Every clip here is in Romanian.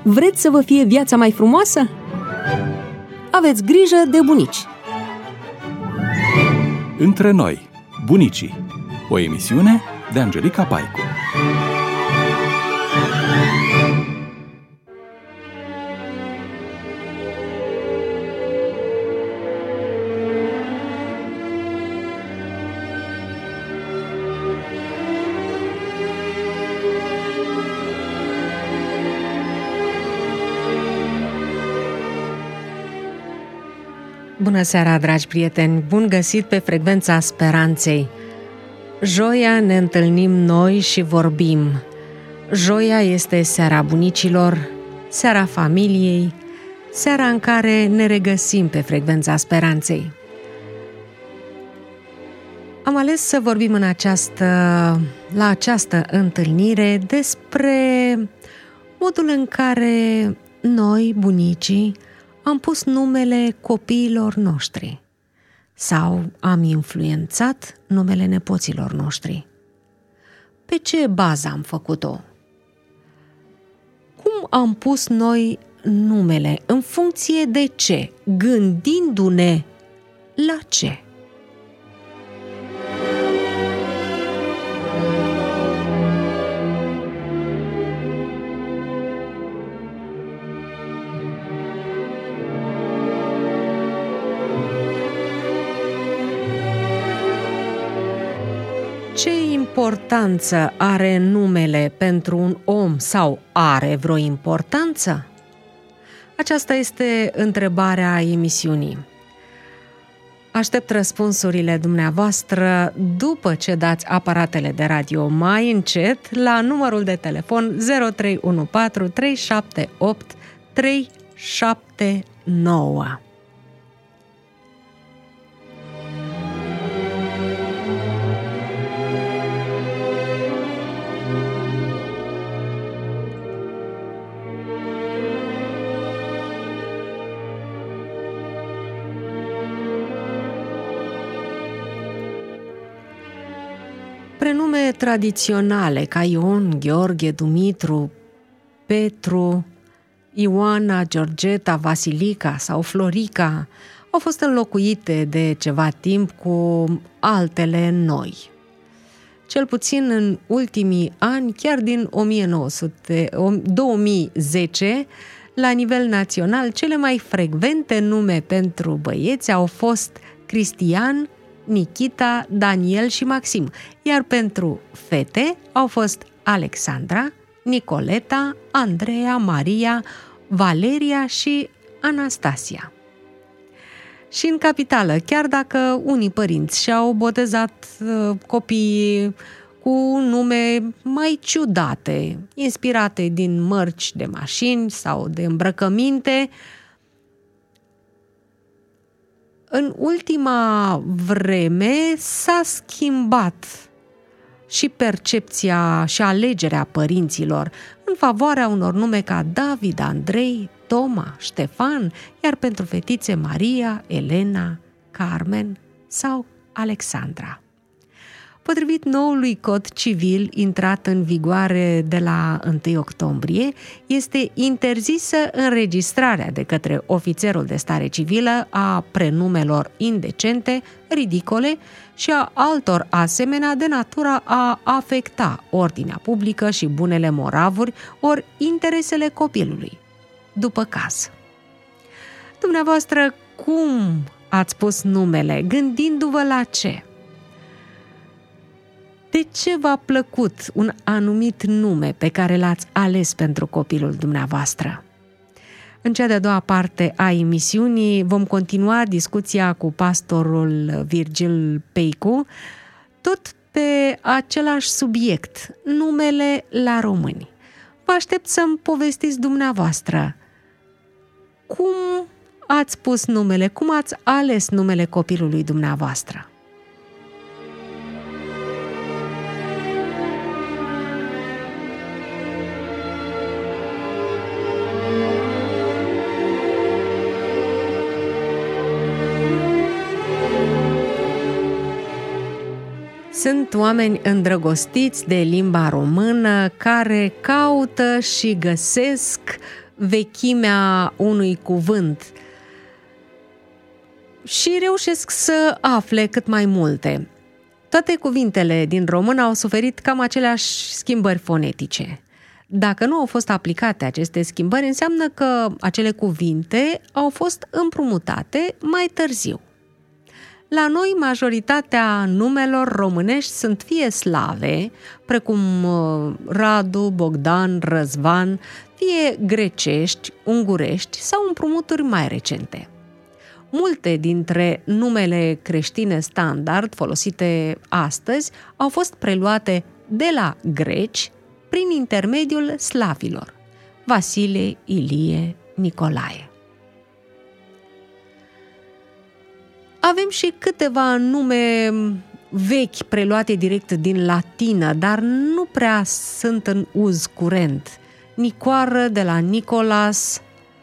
Vreți să vă fie viața mai frumoasă? Aveți grijă de bunici! Între noi, bunicii. O emisiune de Angelica Paicu. Bună seara, dragi prieteni! Bun găsit pe frecvența speranței! Joia ne întâlnim noi și vorbim. Joia este seara bunicilor, seara familiei, seara în care ne regăsim pe frecvența speranței. Am ales să vorbim la această întâlnire despre modul în care noi, bunicii, am pus numele copiilor noștri sau am influențat numele nepoților noștri. Pe ce bază am făcut-o? Cum am pus noi numele? În funcție de ce? Gândindu-ne la ce? Ce importanță are numele pentru un om sau are vreo importanță? Aceasta este întrebarea emisiunii. Aștept răspunsurile dumneavoastră după ce dați aparatele de radio mai încet la numărul de telefon 0314 378 379. Prenume tradiționale ca Ion, Gheorghe, Dumitru, Petru, Ioana, Georgeta, Vasilica sau Florica au fost înlocuite de ceva timp cu altele noi. Cel puțin în ultimii ani, chiar din 2010, la nivel național, cele mai frecvente nume pentru băieți au fost Cristian, Nikita, Daniel și Maxim, iar pentru fete au fost Alexandra, Nicoleta, Andreea, Maria, Valeria și Anastasia. Și în capitală, chiar dacă unii părinți și-au botezat copiii cu nume mai ciudate, inspirate din mărci de mașini sau de îmbrăcăminte, în ultima vreme s-a schimbat și percepția și alegerea părinților în favoarea unor nume ca David, Andrei, Toma, Ștefan, iar pentru fetițe Maria, Elena, Carmen sau Alexandra. Potrivit noului cod civil intrat în vigoare de la 1 octombrie, este interzisă înregistrarea de către ofițerul de stare civilă a prenumelor indecente, ridicole și a altor asemenea de natura a afecta ordinea publică și bunele moravuri ori interesele copilului, după caz. Dumneavoastră, cum ați pus numele, gândindu-vă la ce? De ce v-a plăcut un anumit nume pe care l-ați ales pentru copilul dumneavoastră? În cea de-a doua parte a emisiunii vom continua discuția cu pastorul Virgil Peicu, tot pe același subiect, numele la români. Vă aștept să-mi povestiți dumneavoastră cum ați pus numele, cum ați ales numele copilului dumneavoastră. Sunt oameni îndrăgostiți de limba română care caută și găsesc vechimea unui cuvânt și reușesc să afle cât mai multe. Toate cuvintele din român au suferit cam aceleași schimbări fonetice. Dacă nu au fost aplicate aceste schimbări, înseamnă că acele cuvinte au fost împrumutate mai târziu. La noi, majoritatea numelor românești sunt fie slave, precum Radu, Bogdan, Răzvan, fie grecești, ungurești sau împrumuturi mai recente. Multe dintre numele creștine standard folosite astăzi au fost preluate de la greci prin intermediul slavilor: Vasile, Ilie, Nicolae. Avem și câteva nume vechi preluate direct din latină, dar nu prea sunt în uz curent. Nicoară de la Nicolas,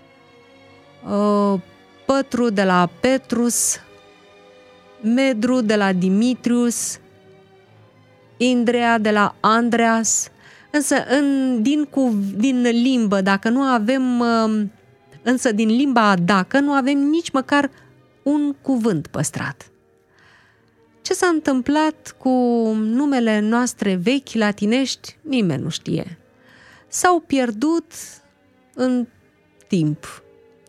Pătru de la Petrus, Medru de la Dimitrius, Indrea de la Andreas. Însă din limbă, dacă nu avem, însă din limba dacă nu avem nici măcar un cuvânt păstrat. Ce s-a întâmplat cu numele noastre vechi latinești, nimeni nu știe. S-au pierdut în timp.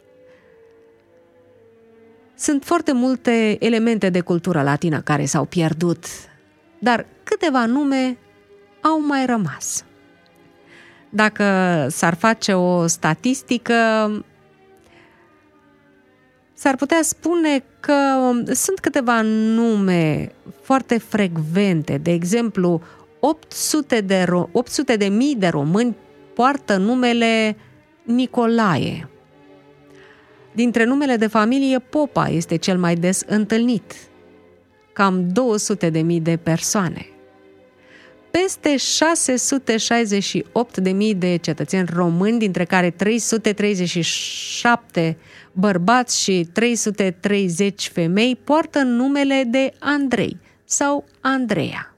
Sunt foarte multe elemente de cultură latină care s-au pierdut, dar câteva nume au mai rămas. Dacă s-ar face o statistică, s-ar putea spune că sunt câteva nume foarte frecvente. De exemplu, 800 de mii de români poartă numele Nicolae. Dintre numele de familie, Popa este cel mai des întâlnit, cam 200.000 de persoane. Peste 668.000 de cetățeni români, dintre care 337 bărbați și 330 femei, poartă numele de Andrei sau Andreea.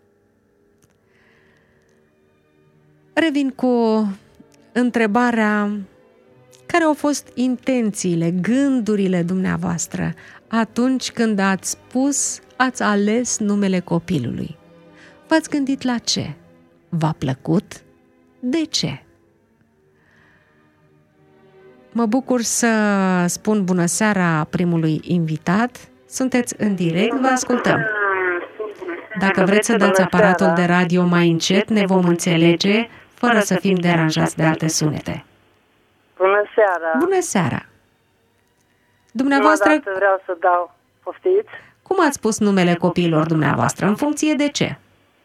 Revin cu întrebarea: care au fost intențiile, gândurile dumneavoastră atunci când ați ales numele copilului? V-ați gândit la ce? V-a plăcut? De ce? Mă bucur să spun bună seara primului invitat. Sunteți în direct, vă ascultăm. Dacă vreți să dați aparatul de radio mai încet, ne vom înțelege fără să fim deranjați de alte sunete. Bună seara! Bună seara! Dumneavoastră, vreau să dau, poftiți? Cum ați pus numele copiilor dumneavoastră? În funcție de ce?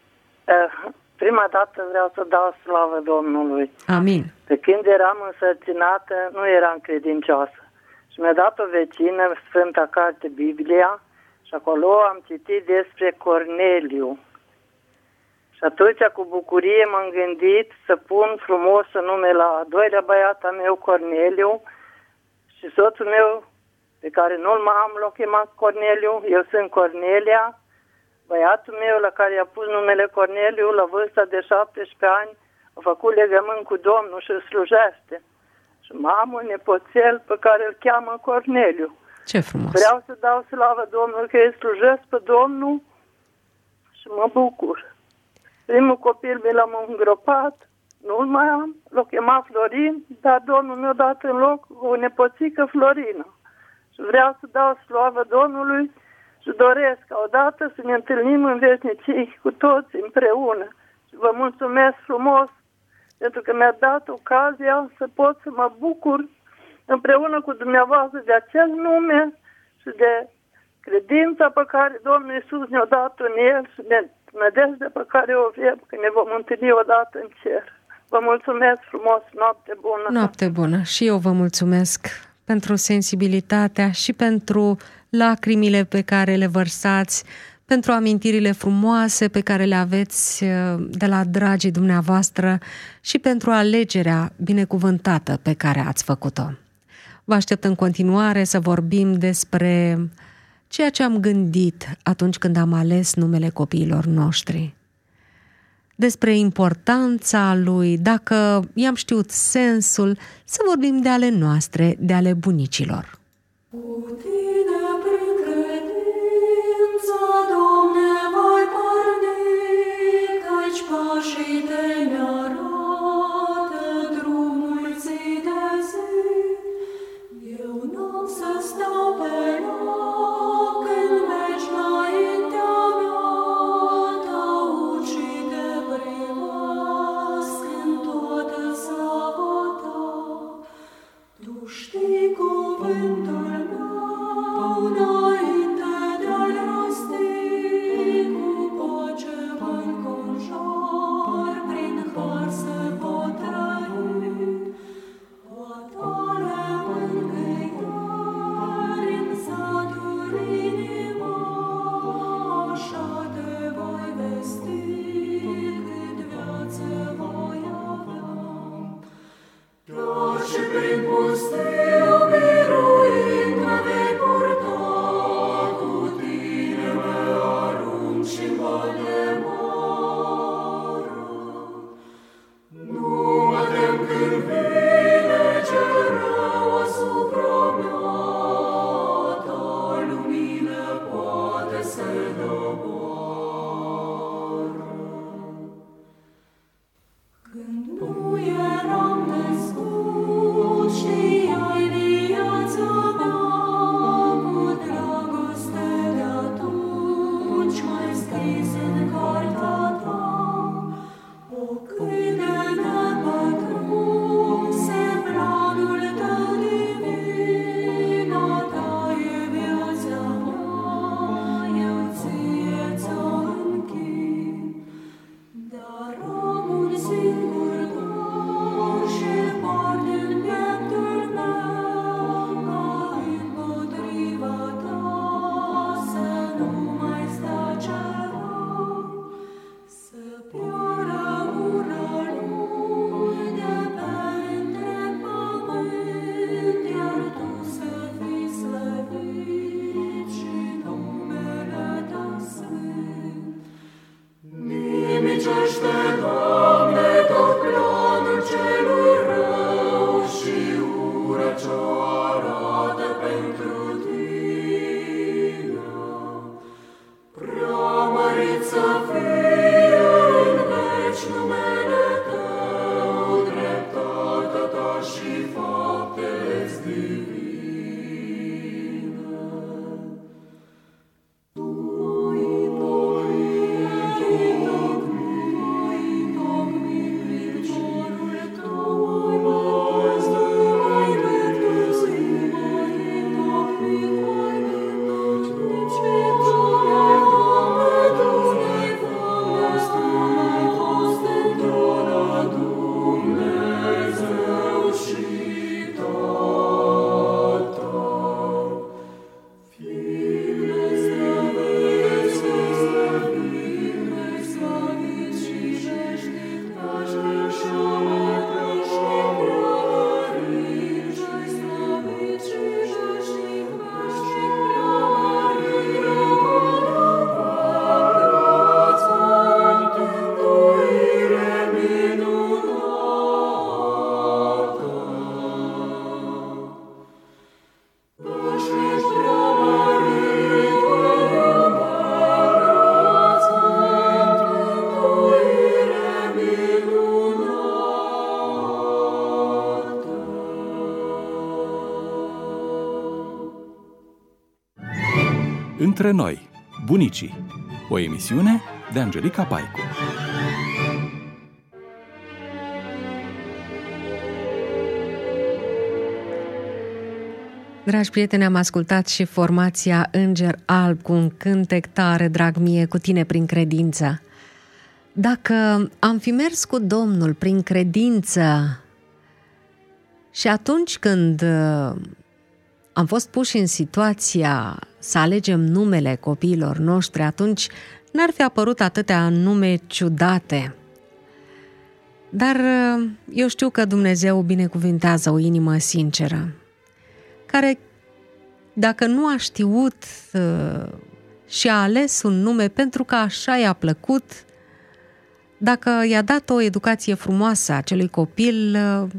Prima dată vreau să dau slavă Domnului. Amin. De când eram însărcinată, nu eram credincioasă. Și mi-a dat o vecină Sfânta Carte Biblia și acolo am citit despre Corneliu. Și atunci, cu bucurie, m-am gândit să pun frumos nume la a doilea băiat al meu, Corneliu, și soțul meu, pe care nu-l am, l-a chemat Corneliu, eu sunt Cornelia. Băiatul meu, la care i-a pus numele Corneliu, la vârsta de 17 ani, a făcut legământ cu Domnul și îl slujește. Și am un nepoțel pe care îl cheamă Corneliu. Ce frumos! Vreau să dau slavă Domnului că îi slujesc pe Domnul și mă bucur. Primul copil mi l-am îngropat, nu-l mai am, l-a chemat Florin, dar Domnul mi-a dat în loc o nepoțică Florina. Și vreau să dau slavă Domnului și doresc ca odată să ne întâlnim în veșnicii cu toți împreună. Și vă mulțumesc frumos pentru că mi-a dat ocazia să pot să mă bucur împreună cu dumneavoastră de acel nume și de credința pe care Domnul Iisus ne-a dat în El și de nădejdea pe care o avem că ne vom întâlni odată în cer. Vă mulțumesc frumos, noapte bună! Noapte bună! Și eu vă mulțumesc pentru sensibilitatea și pentru lacrimile pe care le vărsați, pentru amintirile frumoase pe care le aveți de la dragii dumneavoastră și pentru alegerea binecuvântată pe care ați făcut-o. Vă aștept în continuare să vorbim despre ceea ce am gândit atunci când am ales numele copiilor noștri. despre importanța lui, dacă i-am știut sensul, să vorbim de ale noastre, de ale bunicilor. Cu tine prin credință, Doamne, voi porni, căci pașii tăi mi-arată drumul zi de zi. Eu n-am să stau pe loc când mergi înaintea mea, taud și te privesc în toată slava ta. Tu știi cuvântul meu înainte de-al rosti, cu pace mă înconjoar, prin har se pot trăi. A tale mângâieri în saturi inima, așa te voi vesti cât viață voi avea. Dar și prin pustiu biruind mă vei purta, cu tine mă arunc și-n val de moară. Nu mă tem când vine cel rău asupra mea, ta lumină poate să-l doboară. Când nu eram născut, știai viața mea, cu dragoste de atunci m-ai scris în cartea ta. O cât de nepătrunse planul tău divin, a ta e viața mea, eu ție ți-o închin. Dar am un singur dor și-l port în pieptul meu, ca împotriva ta să nu mai sta cel rău, să piară ura lui de pe întreg pământ, iar tu să fii slăvit și numele tău sfânt. Nimicește, Doamne, tot planul celui rău și ura ce-o arată pentru tine. Preamărit să fie în veci numele tău, dreptatea ta și faptele-ți divine. Între noi, bunicii. O emisiune de Angelica Paicu. Dragi prieteni, am ascultat și formația Înger Alb cu un cântec tare, drag mie, cu tine prin credință. Dacă am fi mers cu Domnul prin credință și atunci când am fost puși în situația să alegem numele copiilor noștri, atunci n-ar fi apărut atâtea nume ciudate. Dar eu știu că Dumnezeu binecuvintează o inimă sinceră, care, dacă nu a știut și a ales un nume pentru că așa i-a plăcut, dacă i-a dat o educație frumoasă acelui copil,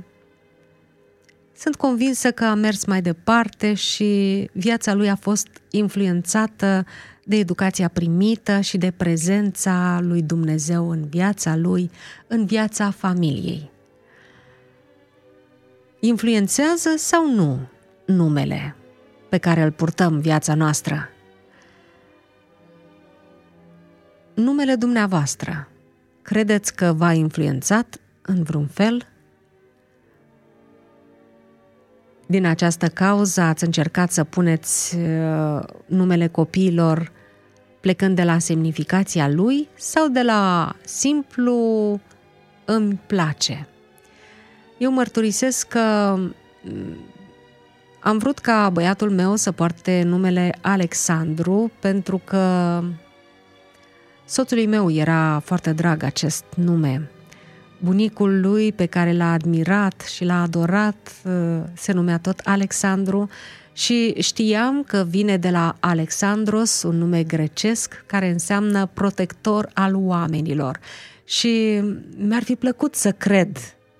sunt convinsă că a mers mai departe și viața lui a fost influențată de educația primită și de prezența lui Dumnezeu în viața lui, în viața familiei. Influențează sau nu numele pe care îl purtăm în viața noastră? Numele dumneavoastră, credeți că v-a influențat în vreun fel? Din această cauză ați încercat să puneți numele copiilor plecând de la semnificația lui sau de la simplu îmi place? Eu mărturisesc că am vrut ca băiatul meu să poarte numele Alexandru pentru că soțului meu era foarte drag acest nume. Bunicul lui, pe care l-a admirat și l-a adorat, se numea tot Alexandru și știam că vine de la Alexandros, un nume grecesc care înseamnă protector al oamenilor. Și mi-ar fi plăcut să cred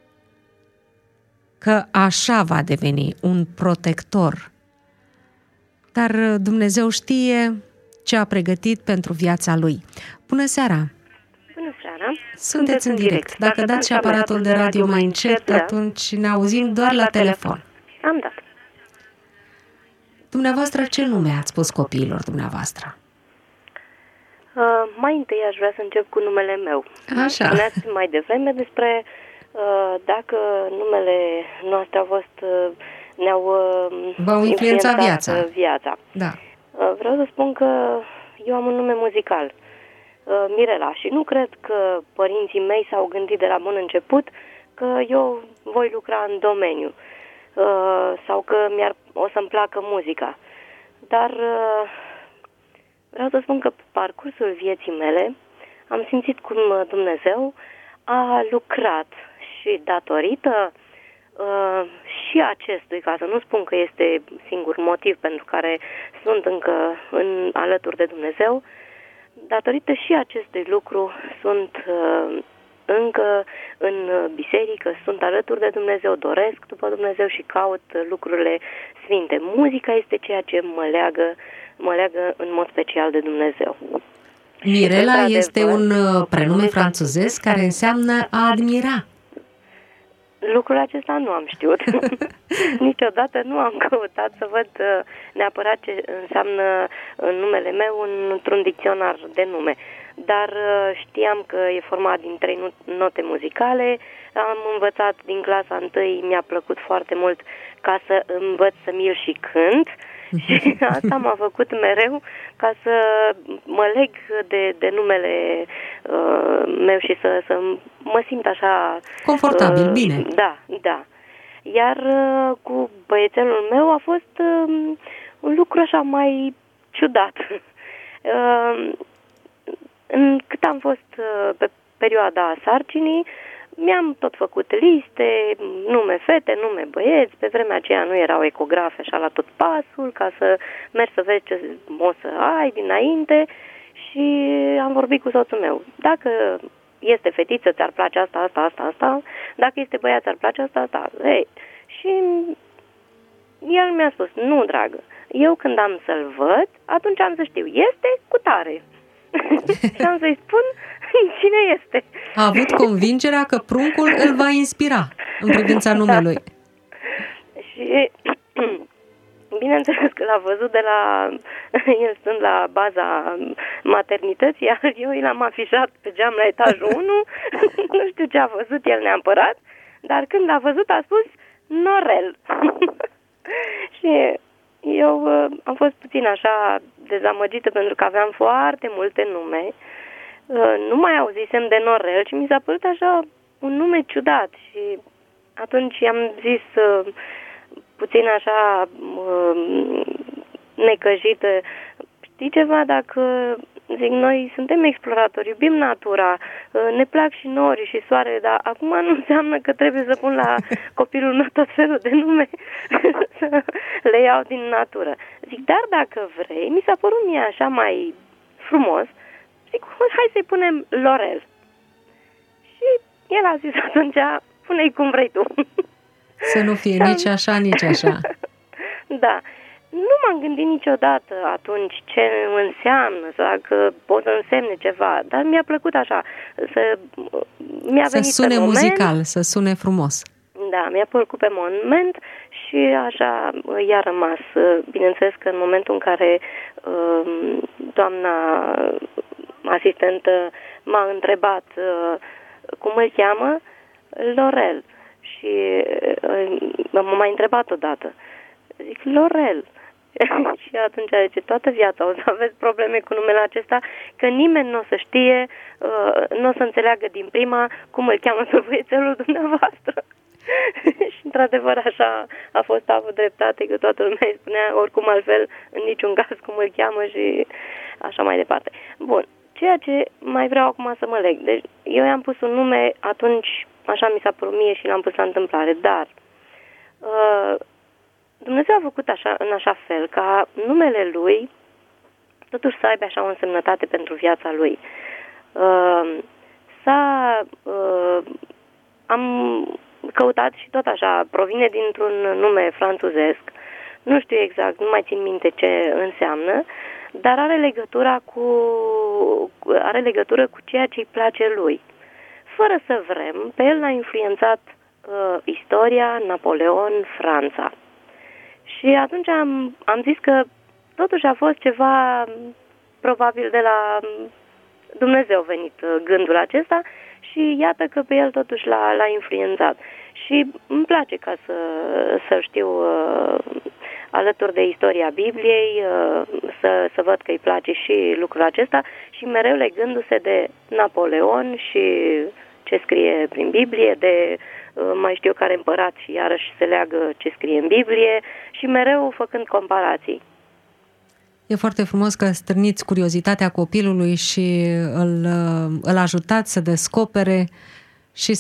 că așa va deveni, un protector. Dar Dumnezeu știe ce a pregătit pentru viața lui. Bună seara! Bună seara! Sunteți în direct. Dacă dați și aparatul de radio mai încet, atunci ne auzim doar la telefon. Am dat. Dumneavoastră, ce nume ați pus copiilor dumneavoastrra? Mai întâi aș vrea să încep cu numele meu. Așa. Spuneați mai devreme despre dacă numele noastre au fost, v-au influențat viața. Da. Vreau să spun că eu am un nume muzical, Mirela, și nu cred că părinții mei s-au gândit de la bun început că eu voi lucra în domeniu sau că o să-mi placă muzica. Dar vreau să spun că pe parcursul vieții mele am simțit cum Dumnezeu a lucrat și datorită și acestui, ca să nu spun că este singur motiv pentru care sunt încă alături de Dumnezeu, datorită și acestui lucru sunt încă în biserică, sunt alături de Dumnezeu, doresc după Dumnezeu și caut lucrurile sfinte. Muzica este ceea ce mă leagă în mod special de Dumnezeu. Mirela este un prenume franțuzesc care înseamnă a admira. Lucrul acesta nu am știut. Niciodată nu am căutat să văd neapărat ce înseamnă numele meu într-un dicționar de nume. Dar știam că e format din 3 note muzicale. Am învățat din clasa 1, mi-a plăcut foarte mult ca să învăț să mi-l și cânt. Și asta m-a făcut mereu ca să mă leg de numele meu și să mă simt așa confortabil, bine. Da. Iar cu băiețelul meu a fost un lucru așa mai ciudat. Cât am fost pe perioada sarcinii, mi-am tot făcut liste, nume fete, nume băieți. Pe vremea aceea nu erau ecografe așa la tot pasul, ca să mergi să vezi ce o să ai dinainte. Și am vorbit cu soțul meu. Dacă este fetiță, ți-ar place asta. Dacă este băiat, ți-ar place asta. Hey. Și el mi-a spus, nu, dragă, eu când am să-l văd, atunci am să știu, este cu tare. Și am să-i spun cine este. A avut convingerea că pruncul îl va inspira în privința numelui. Și bineînțeles că l-a văzut de la el stând la baza maternității, iar eu l-am afișat pe geam la etajul 1. Nu știu ce a văzut el neapărat, dar când l-a văzut a spus Norel. Și eu am fost puțin așa dezamăgită pentru că aveam foarte multe nume. Nu mai auzisem de Norel și mi s-a părut așa un nume ciudat și atunci am zis puțin așa necăjită, știi ceva, dacă zic, noi suntem exploratori, iubim natura, ne plac și nori și soare, dar acum nu înseamnă că trebuie să pun la copilul meu tot felul de nume să le iau din natură. Zic, dar dacă vrei, mi s-a părut mie așa mai frumos, zic, hai să-i punem Lorel. Și el a zis atunci, pune-i cum vrei tu. Să nu fie nici așa, nici așa. Da. Nu m-am gândit niciodată atunci ce înseamnă, dacă pot să însemne ceva, dar mi-a plăcut așa, mi-a să venit sune pe moment, muzical, să sune frumos. Da, mi-a plăcut pe moment și așa i-a rămas. Bineînțeles că în momentul în care doamna asistentă m-a întrebat cum îl cheamă, Lorel. Și m-a mai întrebat odată. Zic, Lorel. Și atunci zice, toată viața o să aveți probleme cu numele acesta, că nimeni nu o să știe, nu o să înțeleagă din prima cum îl cheamă pe băiețelul dumneavoastră. Și într-adevăr așa a fost, a avut dreptate, că toată lumea îi spunea oricum altfel, în niciun caz cum îl cheamă și așa mai departe. Bun, ceea ce mai vreau acum să mă leg. Deci eu i-am pus un nume, atunci așa mi s-a părut mie și l-am pus la întâmplare, dar Dumnezeu a făcut așa, în așa fel ca numele lui totuși să aibă așa o însemnătate pentru viața lui. Am căutat și tot așa, provine dintr-un nume franțuzesc, nu știu exact, nu mai țin minte ce înseamnă, dar are legătură cu ceea ce îi place lui. Fără să vrem, pe el l-a influențat istoria, Napoleon, Franța. Și atunci am zis că totuși a fost ceva probabil de la Dumnezeu venit gândul acesta și iată că pe el totuși l-a influențat. Și îmi place ca să știu alături de istoria Bibliei, să văd că îi place și lucrul acesta și mereu legându-se de Napoleon și ce scrie prin Biblie, de mai știu care împărat și iarăși se leagă ce scrie în Biblie și mereu făcând comparații. E foarte frumos că stârniți curiozitatea copilului și îl ajutați să descopere și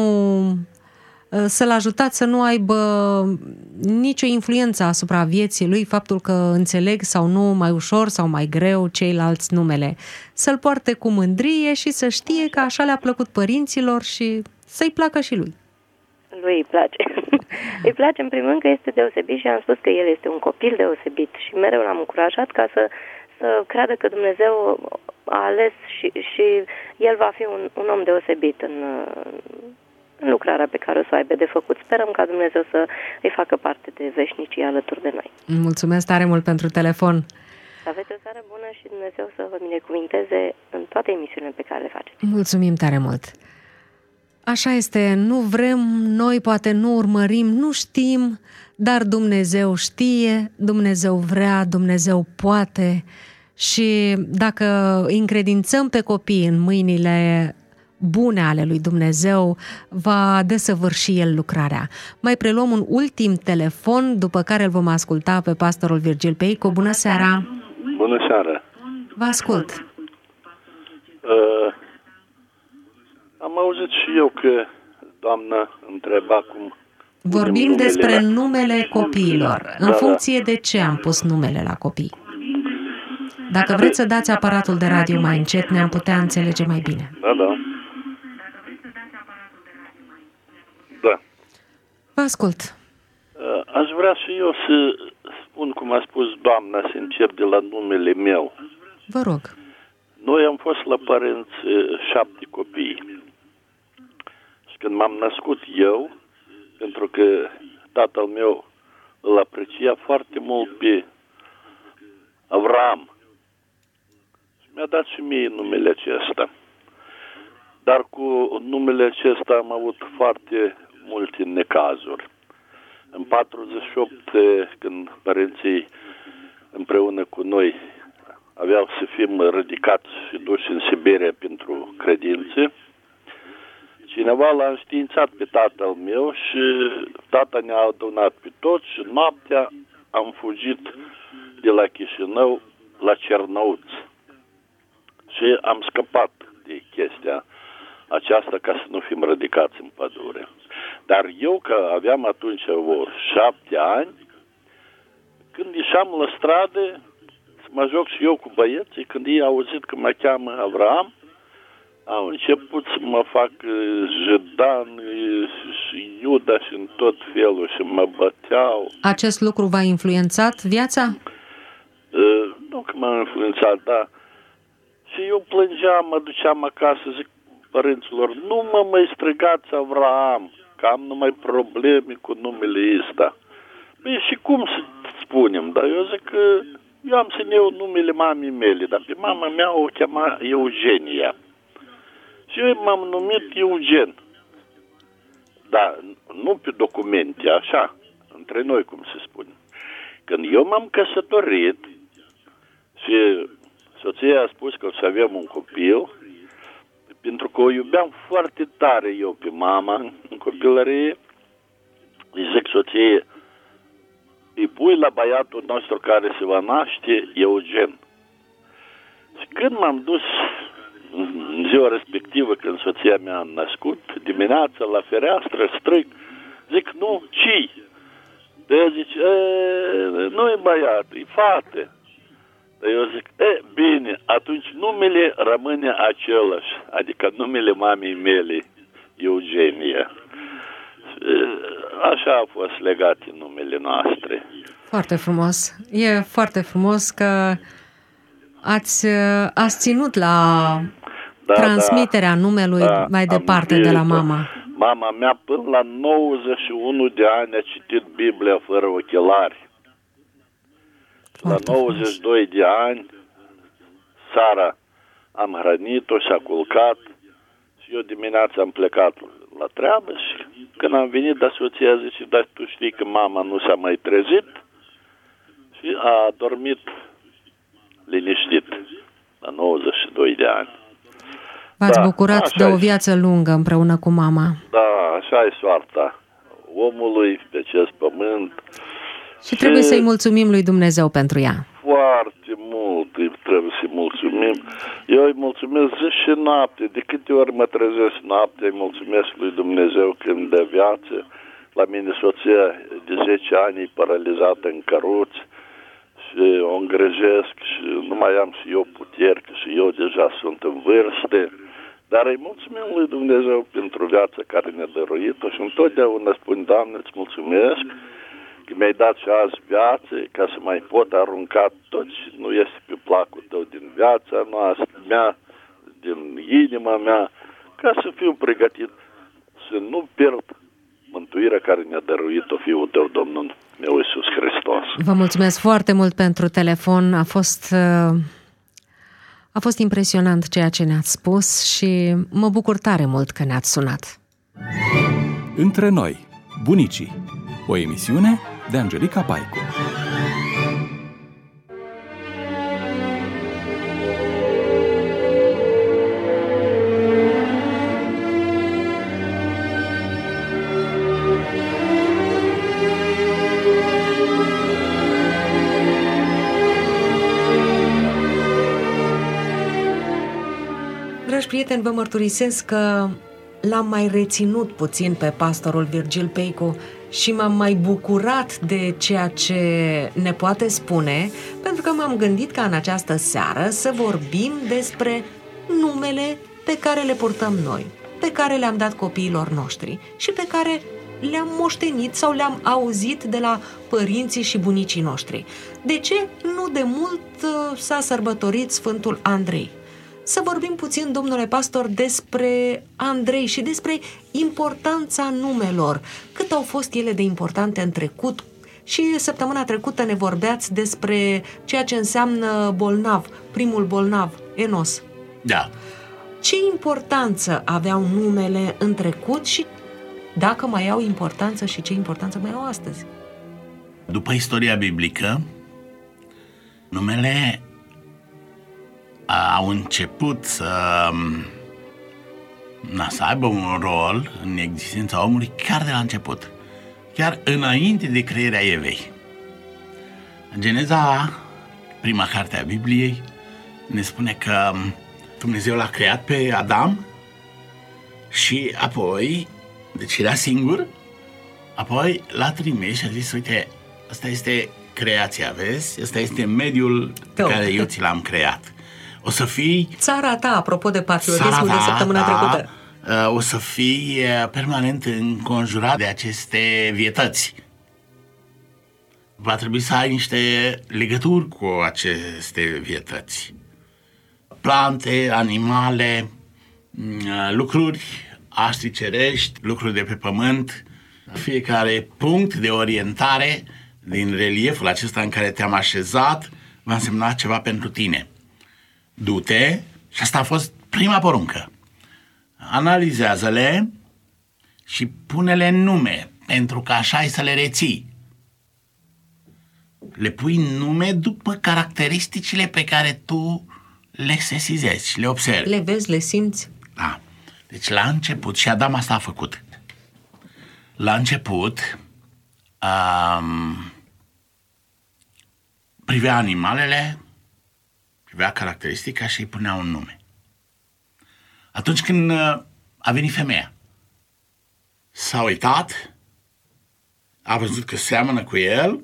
să-l ajutați să nu aibă nicio influență asupra vieții lui, faptul că înțeleg sau nu mai ușor sau mai greu ceilalți numele. Să-l poarte cu mândrie și să știe că așa le-a plăcut părinților și să-i placă și lui. Lui îi place. Îi place în primul rând că este deosebit și am spus că el este un copil deosebit și mereu l-am încurajat ca să creadă că Dumnezeu a ales și el va fi un om deosebit în lucrarea pe care o să o aibă de făcut. Sperăm ca Dumnezeu să îi facă parte de veșnicii alături de noi. Mulțumesc tare mult pentru telefon. Să aveți o seară bună și Dumnezeu să vă binecuvinteze în toate emisiunile pe care le faceți. Mulțumim tare mult. Așa este, nu vrem, noi poate nu urmărim, nu știm, dar Dumnezeu știe, Dumnezeu vrea, Dumnezeu poate și dacă îi încredințăm pe copii în mâinile bune ale lui Dumnezeu, va desăvârși El lucrarea. Mai preluăm un ultim telefon, după care îl vom asculta pe pastorul Virgil Peico. Bună seara! Bună seara! Vă ascult! Am auzit și eu că doamna întreba cum... Vorbim despre numele copiilor. În funcție de ce am pus numele la copii. Dacă vreți să dați aparatul de radio mai încet, ne-am putea înțelege mai bine. Da. Da. Vă ascult. Aș vrea și eu să spun, cum a spus doamna, să încep de la numele meu. Vă rog. Noi am fost la părinți 7 copii. Și când m-am născut eu, pentru că tatăl meu îl aprecia foarte mult pe Avram, și mi-a dat și mie numele acesta. Dar cu numele acesta am avut foarte multe necazuri. În 48, când părinții împreună cu noi aveau să fim ridicați și duși în Siberia pentru credințe, cineva l-a înștiințat pe tatăl meu și tata ne-a adunat pe toți și noaptea am fugit de la Chișinău la Cernăuț. Și am scăpat de chestia aceasta ca să nu fim ridicați în pădure. Dar eu, că aveam atunci 7 ani, când ieșeam la stradă să mă joc și eu cu băieții, când ei au auzit că mă cheamă Avram, au început să mă fac Jedan și Iuda și în tot felul și mă băteau. Acest lucru v-a influențat viața? Nu că m-a influențat, da. Și eu plângeam, mă duceam acasă, zic părinților, nu mă mai strigați Avraam, că am numai probleme cu numele ăsta. Băi, și cum să spunem? Dar eu zic că eu am să ne iau numele mamei mele, dar pe mama mea o chema Eugenia. Și eu m-am numit Eugen. Dar nu pe documente, așa, între noi, cum se spune. Când eu m-am căsătorit și soția a spus că o să avem un copil, pentru că o iubeam foarte tare eu pe mama în copilărie, îi zic soției, îi pui la băiatul nostru care se va naște Eugen. Și când m-am dus în ziua respectivă, când soția mea a născut, dimineața la fereastră strig, zic, nu, ci? De ea zice, nu e băiat, e fată. Dar eu zic, bine, atunci numele rămâne același, adică numele mamei mele, Eugenia. Așa a fost legate numele noastre. Foarte frumos. E foarte frumos că ați ținut la transmiterea numelui mai departe de la mama. Mama mea până la 91 de ani a citit Biblia fără ochelari. Foarte la 92 frumos. De ani, seara am hrănit-o și a culcat și eu dimineața am plecat la treabă și când am venit, dar soția zice, dar tu știi că mama nu s-a mai trezit și a dormit liniștit la 92 de ani. V-ați bucurat de o viață lungă împreună cu mama. Da, așa e soarta omului pe acest pământ. Și trebuie să-i mulțumim lui Dumnezeu pentru ea. Foarte mult trebuie să-i mulțumim. Eu îi mulțumesc zi și noapte. De câte ori mă trezesc noapte, îi mulțumesc lui Dumnezeu că îmi dă viață. La mine soția de 10 ani e paralizată în căruț și o îngrijesc și nu mai am și eu puteri, că și eu deja sunt în vârstă. Dar îi mulțumim lui Dumnezeu pentru viața care ne-a dăruit-o și întotdeauna spun, Doamne, îți mulțumesc că mi-ai dat și azi viață ca să mai pot arunca tot ce nu este pe placul tău din viața noastră, mea, din inima mea, ca să fiu pregătit să nu pierd mântuirea care ne-a dăruit-o Fiul tău, Domnul meu Iisus Hristos. Vă mulțumesc foarte mult pentru telefon, a fost impresionant ceea ce ne-ați spus și mă bucur tare mult că ne-ați sunat. Între noi, bunicii, o emisiune de Angelica Paicu. Dragi prieteni, vă mărturisesc că l-am mai reținut puțin pe pastorul Virgil Peicu și m-am mai bucurat de ceea ce ne poate spune, pentru că m-am gândit ca în această seară să vorbim despre numele pe care le purtăm noi, pe care le-am dat copiilor noștri și pe care le-am moștenit sau le-am auzit de la părinții și bunicii noștri. De ce? Nu de mult s-a sărbătorit Sfântul Andrei. Să vorbim puțin, domnule pastor, despre Andrei și despre importanța numelor. Cât au fost ele de importante în trecut? Și săptămâna trecută ne vorbeați despre ceea ce înseamnă bolnav, primul bolnav, Enos. Da. Ce importanță aveau numele în trecut și dacă mai au importanță și ce importanță mai au astăzi? După istoria biblică, numele au început să aibă un rol în existența omului chiar de la început, chiar înainte de crearea Evei. Geneza, prima carte a Bibliei, ne spune că Dumnezeu l-a creat pe Adam și apoi, deci era singur, apoi l-a trimis și a zis, uite, asta este creația, vezi? Asta este mediul pe care eu ți l-am creat. o să fii... Țara ta, apropo de patriotismul de săptămâna trecută. O să fii permanent înconjurat de aceste vietăți. Va trebui să ai niște legături cu aceste vietăți. Plante, animale, lucruri aștri cerești, lucruri de pe pământ. Fiecare punct de orientare din relieful acesta în care te-am așezat va însemna ceva pentru tine. Du-te, și asta a fost prima poruncă. Analizează-le și pune-le în nume, pentru că așa ai să le reții. Le pui nume după caracteristicile pe care tu le sesizezi și le observi. Le vezi, le simți? Da. Deci la început, și Adam asta a făcut. La început privea animalele, privea caracteristica și îi punea un nume. Atunci când a venit femeia, s-a uitat, a văzut că seamănă cu el,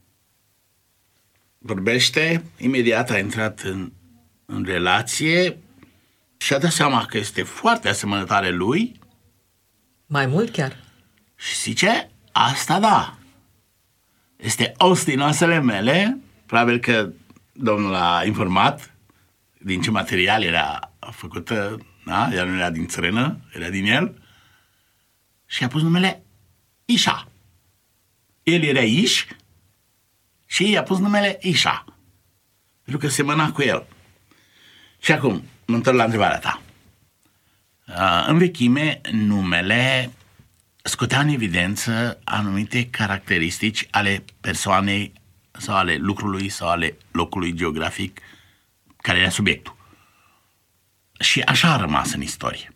vorbește, imediat a intrat în relație și a dat seama că este foarte asemănătoare lui. Mai mult chiar. Și zice, asta da, este os din oasele mele. Probabil că Domnul a informat din ce material era făcută, da? Ea nu era din țărână, era din el. Și a pus numele Ișa. El era Iș și i-a pus numele Ișa, pentru că semăna cu el. Și acum, mă întorc la întrebarea ta. În vechime, numele scotea în evidență anumite caracteristici ale persoanei sau ale lucrului sau ale locului geografic care era subiectul. Și așa a rămas în istorie.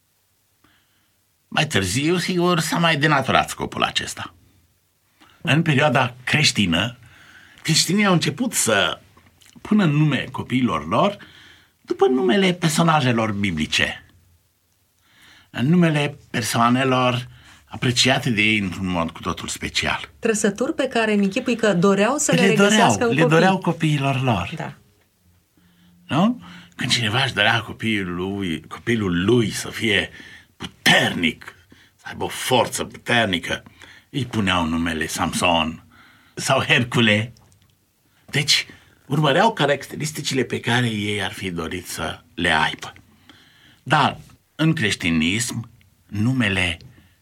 Mai târziu, sigur, s-a mai denaturat scopul acesta. În perioada creștină, creștinii au început să pună nume copiilor lor după numele personajelor biblice, în numele persoanelor apreciate de ei într-un mod cu totul special. Trăsături pe care îmi închipui că doreau să le regăsească în copii. Le doreau copiilor lor. Da. Nu? Când cineva își dorea copilul lui să fie puternic, să aibă o forță puternică, îi puneau numele Samson sau Hercule. Deci, urmăreau caracteristicile pe care ei ar fi dorit să le aibă. Dar, în creștinism, numele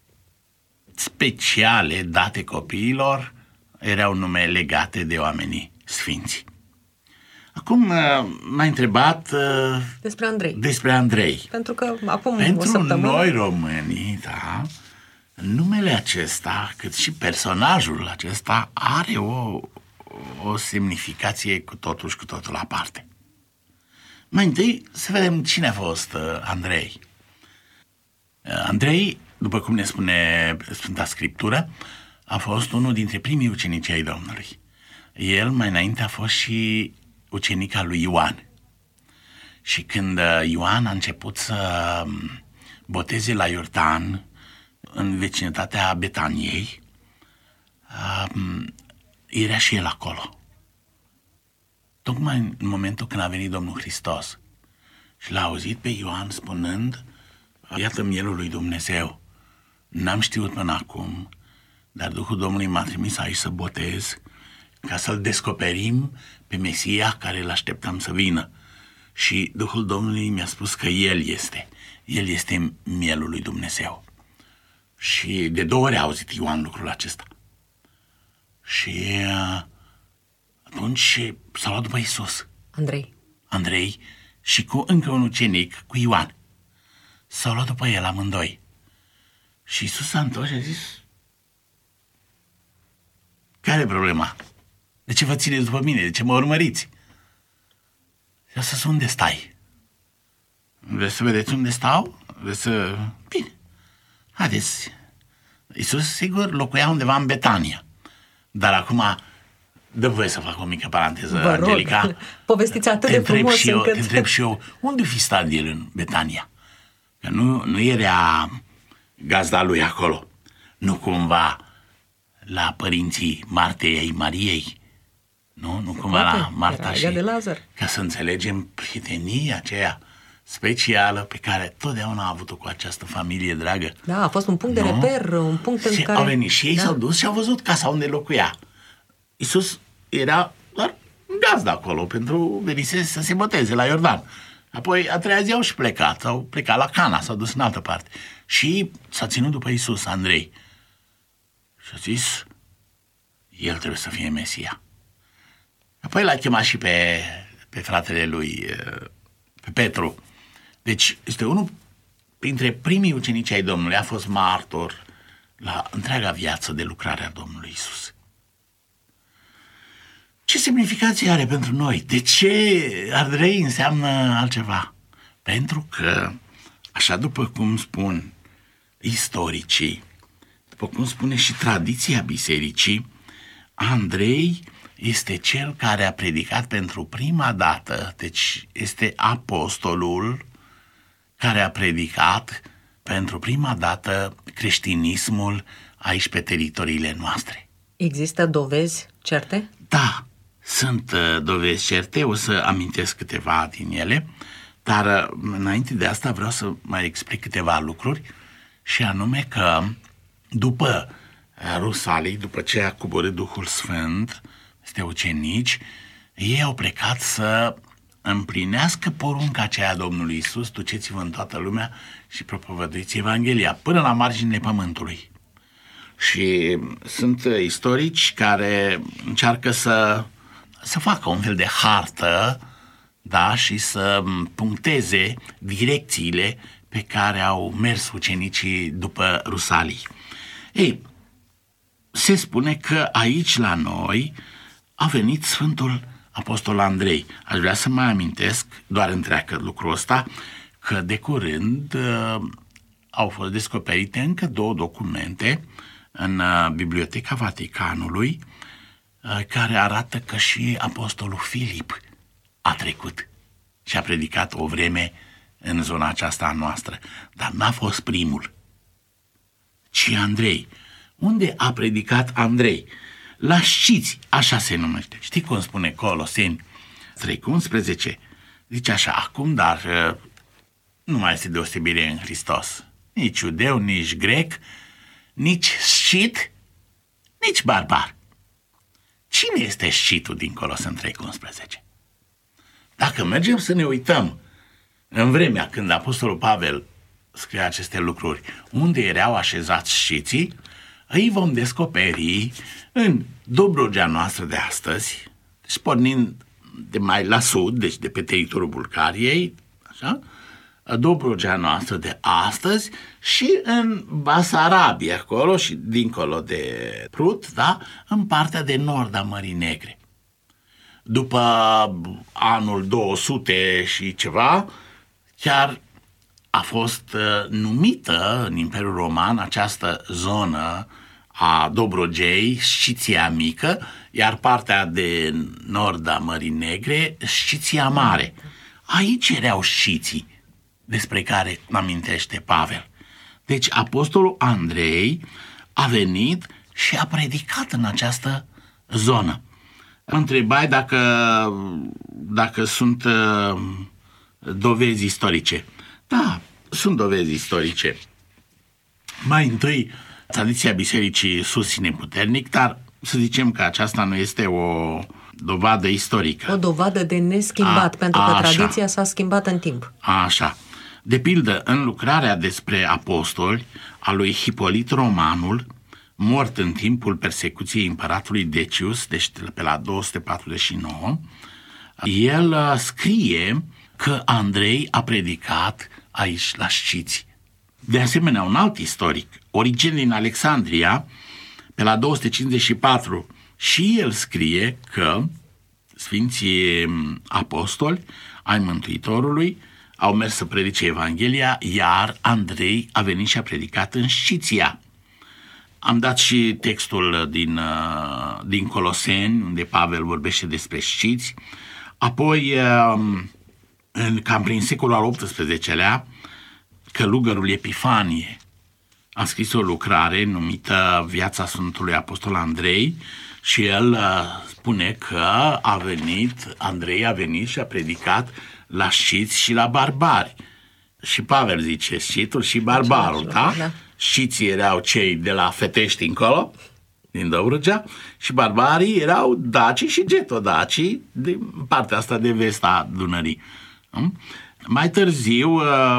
speciale date copiilor erau nume legate de oamenii sfinți. Acum m-a întrebat despre Andrei. Pentru că acum pentru o săptămână... noi românii, da, numele acesta, cât și personajul acesta are o semnificație cu totul și cu totul aparte. Mai întâi să vedem cine a fost Andrei. Andrei, după cum ne spune Sfânta Scriptură, a fost unul dintre primii ucenici ai Domnului. El mai înainte a fost și ucenica lui Ioan. Și când Ioan a început să boteze la Iordan, în vecinătatea Betaniei, era și el acolo. Tocmai în momentul când a venit Domnul Hristos și l-a auzit pe Ioan spunând: iată mielul lui Dumnezeu, n-am știut până acum, dar Duhul Domnului m-a trimis aici să botez, ca să-L descoperim pe Mesia care îl așteptam să vină. Și Duhul Domnului mi-a spus că El este mielul lui Dumnezeu. Și de 2 ori a auzit Ioan lucrul acesta. Și atunci s-a luat după Iisus. Andrei și cu încă un ucenic, cu Ioan. S-au luat după el amândoi. Și Iisus s-a întors și a zis: care e problema? De ce vă țineți după mine? De ce mă urmăriți? Și o să unde stai? Vreți să vedeți unde stau? Vreți să... Bine, haideți. Iisus, sigur, locuia undeva în Betania. Dar acum, dă voie să fac o mică paranteză, vă rog, Angelica. Povestiți atât de frumos încât... Te întreb și eu, unde fi stat el în Betania? Că nu era gazda lui acolo. Nu cumva la părinții Martei, Mariei? Nu cumva la Marta și... de Lazar. Ca să înțelegem prietenia aceea specială pe care totdeauna a avut-o cu această familie dragă. Da, a fost un punct de reper, un punct în care... Au venit și ei, s-au dus și au văzut casa unde locuia. Iisus era doar gazda acolo pentru venise să se boteze la Iordan. Apoi a treia zi au și plecat, au plecat la Cana, s-au dus în altă parte. Și s-a ținut după Iisus, Andrei. Și a zis, el trebuie să fie Mesia. Apoi l-a chemat și pe fratele lui, pe Petru. Deci este unul printre primii ucenici ai Domnului, a fost martor la întreaga viață de lucrare a Domnului Iisus. Ce semnificație are pentru noi? De ce Andrei înseamnă altceva? Pentru că, așa după cum spun istoricii, după cum spune și tradiția bisericii, Andrei este cel care a predicat pentru prima dată, deci este apostolul care a predicat pentru prima dată creștinismul aici pe teritoriile noastre. Există dovezi certe? Da, sunt dovezi certe, o să amintesc câteva din ele, dar înainte de asta vreau să mai explic câteva lucruri, și anume că după Rusalii, după ce a coborât Duhul Sfânt peste ucenici, ei au plecat să împlinească porunca aceea a Domnului Iisus, duceți-vă în toată lumea și propovăduiți Evanghelia, până la marginile pământului. Și sunt istorici care încearcă să facă un fel de hartă, da, și să puncteze direcțiile pe care au mers ucenicii după Rusalii. Ei, se spune că aici la noi a venit Sfântul Apostol Andrei. Aș vrea să mai amintesc, doar întreagă lucrul ăsta, că de curând au fost descoperite încă 2 documente în Biblioteca Vaticanului care arată că și Apostolul Filip a trecut și a predicat o vreme în zona aceasta a noastră, dar n-a fost primul, ci Andrei. Unde a predicat Andrei? La Sciți, așa se numește. Știi cum spune Coloseni 3:11? Zice așa, acum, dar nu mai este deosebire în Hristos. Nici iudeu, nici grec, nici scit, nici barbar. Cine este scitul din Coloseni 3:11? Dacă mergem să ne uităm în vremea când Apostolul Pavel scria aceste lucruri, unde erau așezați sciții, îi vom descoperi în Dobrogea noastră de astăzi, deci pornind de mai la sud, deci de pe teritoriul Bulgariei, așa, Dobrogea noastră de astăzi și în Basarabia acolo și dincolo de Prut, da, în partea de nord a Mării Negre. După anul 200 și ceva, chiar a fost numită în Imperiul Roman această zonă a Dobrogei, Sciția Mică, iar partea de nord a Mării Negre, Sciția Mare. Aici erau sciții despre care amintește Pavel. Deci apostolul Andrei a venit și a predicat în această zonă. Mă întrebai dacă sunt dovezi istorice. Da, sunt dovezi istorice. Mai întâi, tradiția bisericii susține puternic, dar să zicem că aceasta nu este o dovadă istorică. O dovadă de neschimbat, pentru că tradiția s-a schimbat în timp. Așa. De pildă, în lucrarea despre apostoli a lui Hipolit Romanul, mort în timpul persecuției împăratului Decius, deci pe la 249, el scrie că Andrei a predicat aici la Sciți. De asemenea, un alt istoric, Origen din Alexandria, pe la 254, și el scrie că Sfinții Apostoli ai Mântuitorului au mers să predice Evanghelia, iar Andrei a venit și a predicat în Sciția. Am dat și textul din Coloseni, unde Pavel vorbește despre Sciți. Apoi, cam prin secolul al XVIII-lea, călugărul Epifanie a scris o lucrare numită Viața Sfântului Apostol Andrei Și el spune că Andrei a venit și a predicat la sciți și la barbari. Și Pavel zice, scitul și barbarul, da? Sciții erau cei de la Fetești încolo, din Dobrogea, și barbarii erau dacii și getodacii din partea asta de vest a Dunării. Mai târziu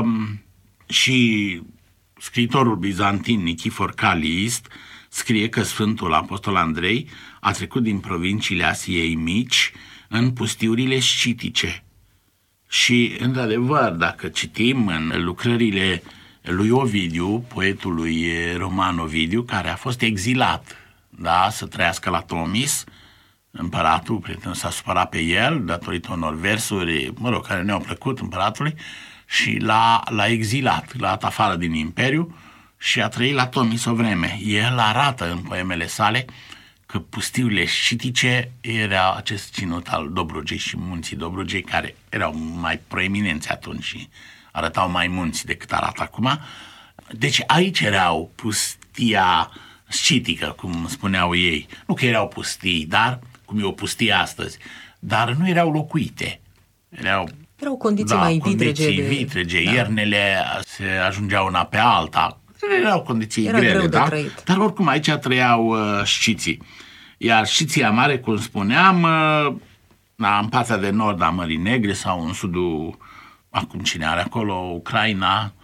și scriitorul bizantin Nichifor Calist scrie că Sfântul Apostol Andrei a trecut din provinciile Asiei Mici în pustiurile scitice. Și, într-adevăr, dacă citim în lucrările lui Ovidiu, poetului roman Ovidiu, care a fost exilat, da, să trăiască la Tomis, împăratul, prietenul, s-a supărat pe el datorită unor versuri, care ne-au plăcut împăratului, și l-a exilat, l-a dat afară din imperiu și a trăit la Tomis o vreme. El arată în poemele sale că pustiurile scitice era acest ținut al Dobrogei și munții Dobrogei, care erau mai proeminenți atunci și arătau mai munți decât arată acum. Deci aici erau pustia scitică, cum spuneau ei. Nu că erau pustii, dar cum e o pustie astăzi, dar nu erau locuite. Erau condiții mai vitrege, iernele se ajungeau una pe alta. Erau condiții grele, da? Dar oricum aici trăiau sciții. Iar Sciția Mare, cum spuneam, în partea de nord a Mării Negre sau în sudul, acum cine are acolo, Ucraina,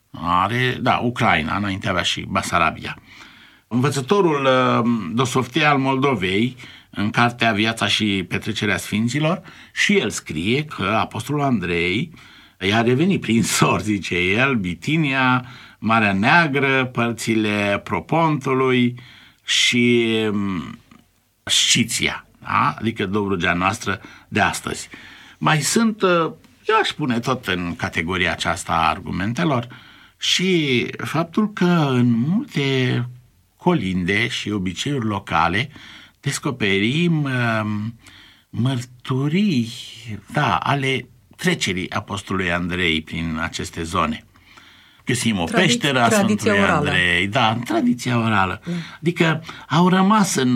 Ucraina, înainte avea și Basarabia. Învățătorul Dosoftea al Moldovei, în cartea Viața și Petrecerea Sfinților, și el scrie că Apostolul Andrei i-a revenit prin sor, zice el, Bitinia, Marea Neagră, părțile Propontului și Sciția, da? Adică Dobrogea noastră de astăzi. Mai sunt, eu aș pune tot în categoria aceasta a argumentelor, și faptul că în multe colinde și obiceiuri locale descoperim mărturii, ale trecerii Apostolului Andrei prin aceste zone. Găsim o peșteră a Sfântului Andrei, în tradiția orală. Adică au rămas în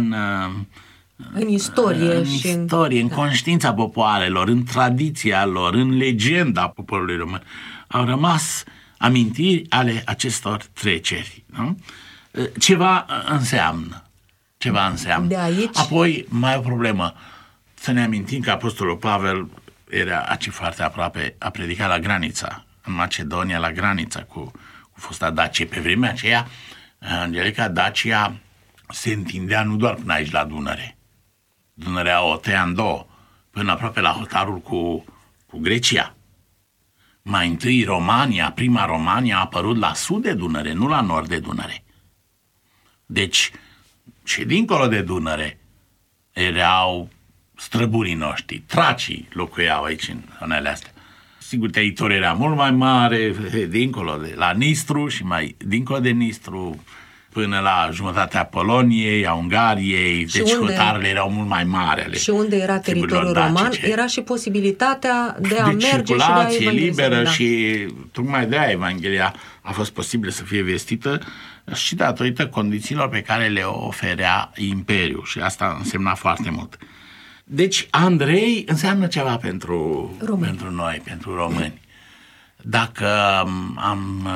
istorie, în conștiința popoarelor, în tradiția lor, în legenda poporului român. Au rămas amintiri ale acestor treceri. Nu? Ceva înseamnă. De aici... Apoi mai e o problemă. Să ne amintim că Apostolul Pavel era aici foarte aproape, a predicat la granița, în Macedonia, la granița cu fosta Dacie. Pe vremea aceea, Angelica, Dacia se întindea nu doar până aici la Dunăre. Dunărea o tăia în două, până aproape la hotarul cu Grecia. Mai întâi prima Romania a apărut la sud de Dunăre, nu la nord de Dunăre. Deci, și dincolo de Dunăre erau străburii noștri, tracii locuiau aici în zonele astea. Sigur, teritoriul era mult mai mare, dincolo de la Nistru și mai dincolo de Nistru, până la jumătatea Poloniei, a Ungariei, deci hotarele erau mult mai mari. Și unde era teritoriul roman, era și posibilitatea de a merge circulație și de a liberă, și tocmai de-aia Evanghelia a fost posibil să fie vestită și datorită condițiilor pe care le oferea Imperiul, și asta însemna foarte mult. Deci Andrei înseamnă ceva pentru noi, pentru români. Dacă am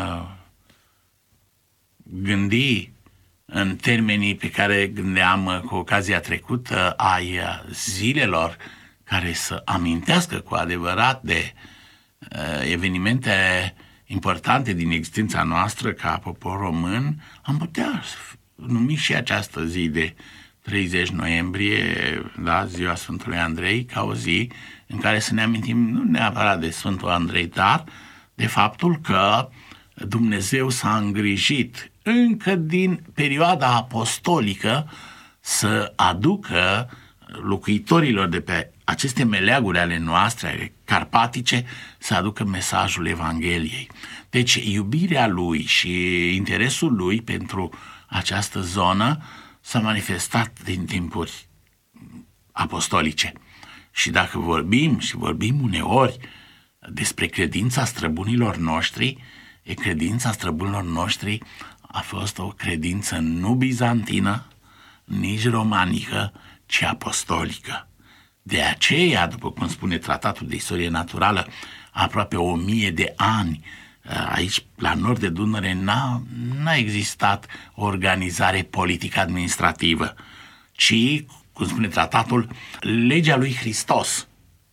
gândi în termenii pe care gândeam cu ocazia trecută ai zilelor care să amintească cu adevărat de evenimente importante din existența noastră ca popor român, am putea numi și această zi de 30 noiembrie, ziua Sfântului Andrei, ca o zi în care să ne amintim nu neapărat de Sfântul Andrei, dar de faptul că Dumnezeu s-a îngrijit încă din perioada apostolică să aducă locuitorilor de pe aceste meleaguri ale noastre, ale carpatice, să aducă mesajul Evangheliei. Deci iubirea lui și interesul lui pentru această zonă s-a manifestat din timpuri apostolice. Și dacă vorbim uneori despre credința străbunilor noștri, credința străbunilor noștri a fost o credință nu bizantină, nici romanică, ci apostolică. De aceea, după cum spune Tratatul de Istorie Naturală, aproape 1000 de ani, aici, la nord de Dunăre, n-a existat o organizare politică-administrativă, ci, cum spune tratatul, legea lui Hristos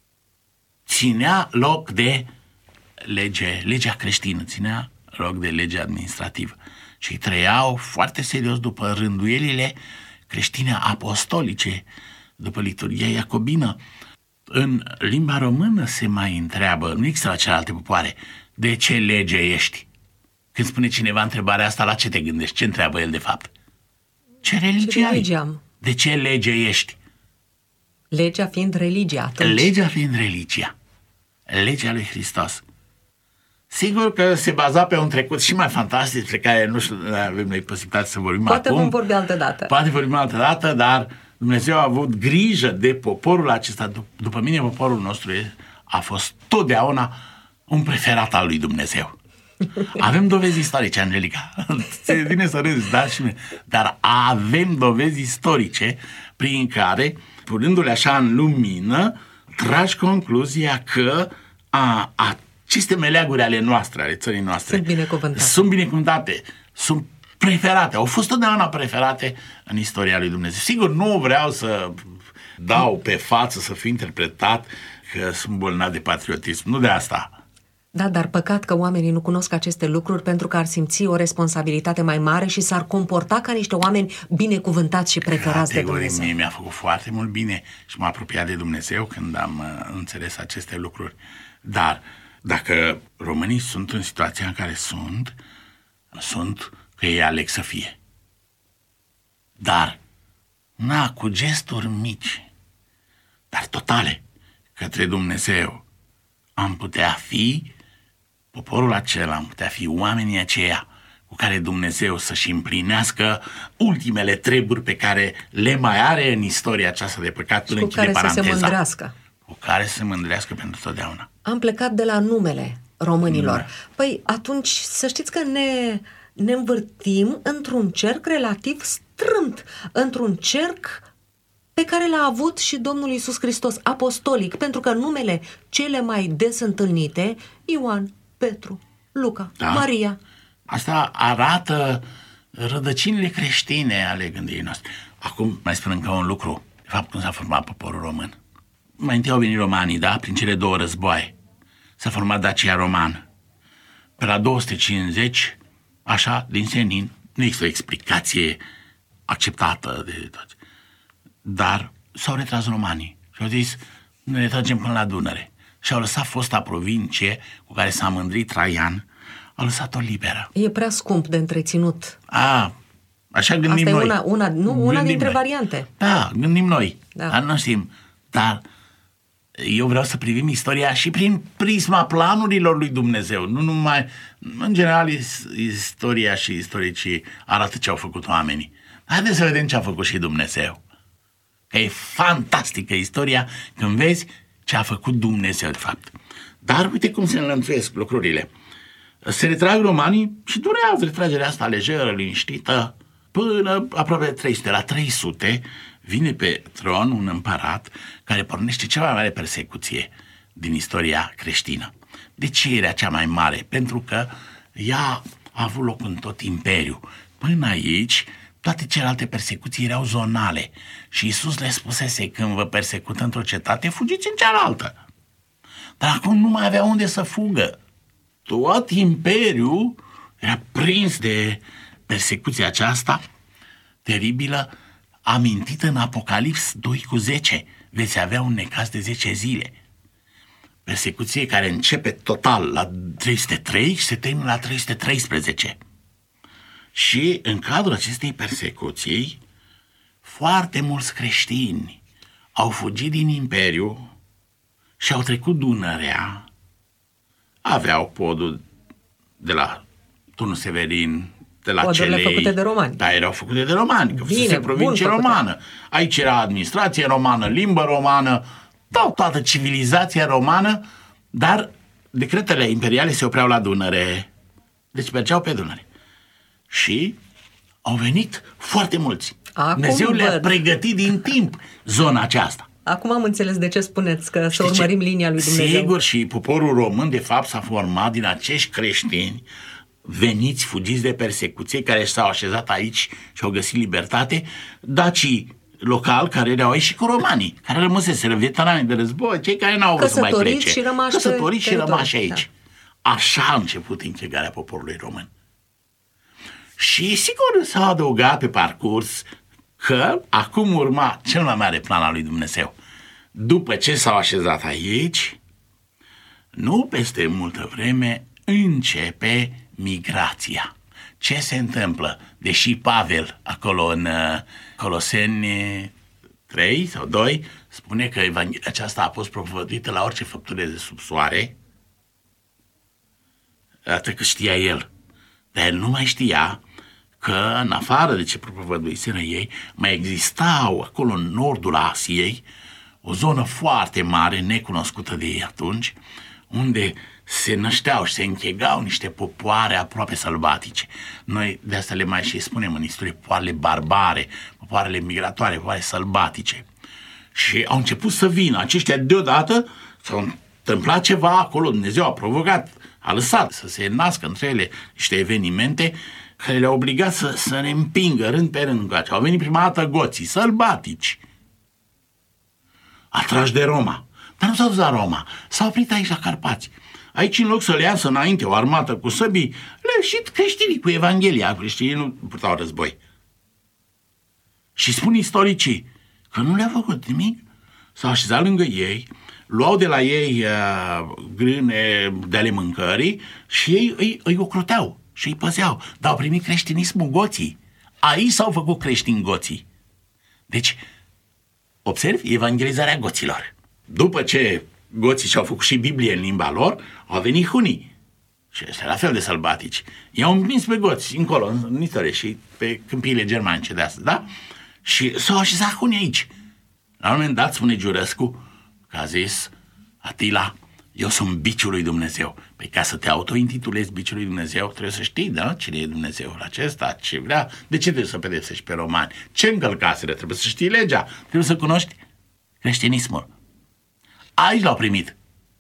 ținea loc de legea creștină, ținea loc de legea administrativă. Și trăiau foarte serios după rânduielile creștine apostolice, după liturghia iacobină. În limba română se mai întreabă, nu există la celelalte popoare, de ce lege ești? Când spune cineva întrebarea asta, la ce te gândești? Ce întreabă el de fapt? Ce religie ai? De ce lege ești? Legea fiind religia atunci. Legea fiind religia. Legea lui Hristos. Sigur că se baza pe un trecut și mai fantastic, despre care nu știu, avem noi posibilitatea să vorbim Poate acum. vom vorbi altă dată. Poate vorbim altă dată, dar Dumnezeu a avut grijă de poporul acesta. După mine, poporul nostru a fost totdeauna un preferat al lui Dumnezeu. Avem dovezi istorice, Angelica. Se vine să râzi, da? Dar avem dovezi istorice prin care, punându-le așa în lumină, tragi concluzia că aceste meleaguri ale noastre, ale țării noastre, sunt binecuvântate, sunt preferate, au fost totdeauna preferate în istoria lui Dumnezeu. Sigur, nu vreau să dau pe față, să fiu interpretat că sunt bolnav de patriotism, nu de asta. Da, dar păcat că oamenii nu cunosc aceste lucruri, pentru că ar simți o responsabilitate mai mare și s-ar comporta ca niște oameni binecuvântați și preferați de Dumnezeu. Mie mi-a făcut foarte mult bine și m-a apropiat de Dumnezeu când am înțeles aceste lucruri. Dar dacă românii sunt în situația în care sunt că ei aleg să fie. Dar, cu gesturi mici, dar totale, către Dumnezeu, am putea fi poporul acela, am putea fi oamenii aceia cu care Dumnezeu să-și împlinească ultimele treburi pe care le mai are în istoria aceasta de păcat până închide paranteza. Să se mândrească. Cu care să se mândrească pentru totdeauna. Am plecat de la numele românilor. Păi atunci să știți că ne învârtim într-un cerc relativ strâmt, într-un cerc pe care l-a avut și Domnul Iisus Hristos, apostolic, pentru că numele cele mai des întâlnite, Ioan, Petru, Luca, Maria. Asta arată rădăcinile creștine ale gândirii noastre. Acum mai spun încă un lucru. De fapt, cum s-a format poporul român? Mai întâi au venit romanii, da? Prin cele două războaie. S-a format Dacia romană. Pe la 250, așa, din senin, nu există o explicație acceptată de toți. Dar s-au retras romanii și au zis, ne retragem până la Dunăre. Și au lăsat fosta provincie cu care s-a mândrit Traian, au lăsat-o liberă. E prea scump de întreținut. Așa gândim noi. Asta e una dintre variante. Da, gândim noi. Dar nu știm. Dar eu vreau să privim istoria și prin prisma planurilor lui Dumnezeu. Nu numai, în general, istoria și istoricii arată ce au făcut oamenii. Haideți să vedem ce a făcut și Dumnezeu. Că e fantastică istoria când vezi ce a făcut Dumnezeu, de fapt. Dar uite cum se înlănțuiesc lucrurile. Se retrag romanii și durează retragerea asta lejeră, liniștită, până aproape 300. La 300 vine pe tron un împărat care pornește cea mai mare persecuție din istoria creștină. De ce era cea mai mare? Pentru că ea a avut loc în tot imperiul. Până aici, toate celelalte persecuții erau zonale și Iisus le spusese, când vă persecută într-o cetate, fugiți în cealaltă. Dar acum nu mai avea unde să fugă. Tot imperiul era prins de persecuția aceasta teribilă, amintită în Apocalips 2:10. Veți avea un necaz de 10 zile. Persecuție care începe total la 303 și se termină la 313. Și în cadrul acestei persecuții, foarte mulți creștini au fugit din imperiu și au trecut Dunărea. Aveau podul de la Turnul Severin, de la Podurile făcute de romani. Da, erau făcute de romani, că fusese provincie romană. Aici era administrație romană, limbă romană, toată civilizația romană, dar decretele imperiale se opreau la Dunăre. Deci mergeau pe Dunăre. Și au venit foarte mulți. Dumnezeu le-a văd. pregătit din timp zona aceasta. Acum am înțeles de ce spuneți că să urmărim linia lui Dumnezeu. Sigur, și poporul român, de fapt, s-a format din acești creștini veniți, fugiți de persecuție, care s-au așezat aici și au găsit libertate, dacii local care erau aici și cu romanii, care rămăseseră veterani de război, cei care n-au vrut să mai plece. Căsătoriți și rămași aici. Da. Așa a început integrarea poporului român. Și sigur s-a adăugat pe parcurs că acum urma cel mai mare plan al lui Dumnezeu. După ce s-au așezat aici, nu peste multă vreme începe migrația. Ce se întâmplă? Deși Pavel, acolo în Coloseni 3 sau 2, spune că Evanghelia aceasta a fost propovăduită la orice făptură de sub soare, atât că știa el. Dar el nu mai știa că, în afară de ce propovăduiseră ei, mai existau acolo în nordul Asiei o zonă foarte mare, necunoscută de ei atunci, unde se nășteau și se închegau niște popoare aproape sălbatice. Noi de asta le mai și spunem în istorie popoarele barbare, popoarele migratoare, popoare sălbatice. Și au început să vină aceștia deodată, s-au întâmplat ceva acolo, Dumnezeu a provocat, a lăsat să se nască între ele niște evenimente care le-au obligat să ne împingă rând pe rând. Au venit prima dată goții, sălbatici, atrași de Roma. Dar nu s-au dus la Roma, s-au oprit aici la Carpați. Aici, în loc să le iasă înainte o armată cu săbii, le-au ieșit creștinii cu Evanghelia. Creștinii nu purtau război. Și spun istoricii că nu le-a făcut nimic. S-au așezat lângă ei, luau de la ei grâne de ale mâncării și ei îi ocroteau și îi păzeau. Dar au primit creștinismul goții. Aici s-au făcut creștini goții. Deci, observi evangelizarea goților. După ce goții și-au făcut și Biblie în limba lor, au venit hunii. Și ăștia la fel de sălbatici. I-au împins pe goți încolo, în istorie și pe câmpiile germanice de astăzi, da? Și s-au așezat hunii aici. La un moment dat spune Giurescu că a zis: Atila, eu sunt biciul lui Dumnezeu. Păi ca să te autointitulezi biciul lui Dumnezeu, trebuie să știi, da? Cine e Dumnezeul acesta, ce vrea, de ce trebuie să pedepsești pe romani, ce încălcaseră, trebuie să știi legea, trebuie să cunoști creștinismul. Aici l-au primit.